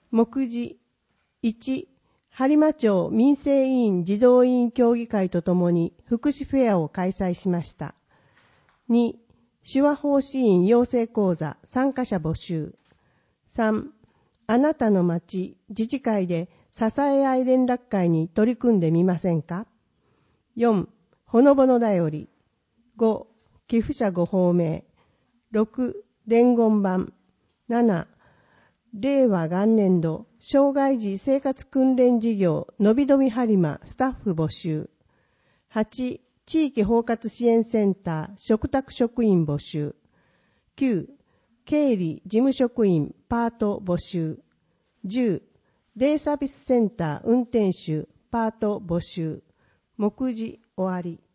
目次1、播磨町民生委員児童委員協議会とともに福祉フェアを開催しました。2、手話奉仕員養成講座参加者募集。3、あなたの町自治会で支え合い連絡会に取り組んでみませんか。4、ほのぼのだより。5、寄付者ご訪名。6、伝言版。7、令和元年度障害児生活訓練事業のびのび播磨スタッフ募集。8、地域包括支援センター嘱託職員募集。9、経理事務職員パート募集。10、デイサービスセンター運転手パート募集。目次終わり。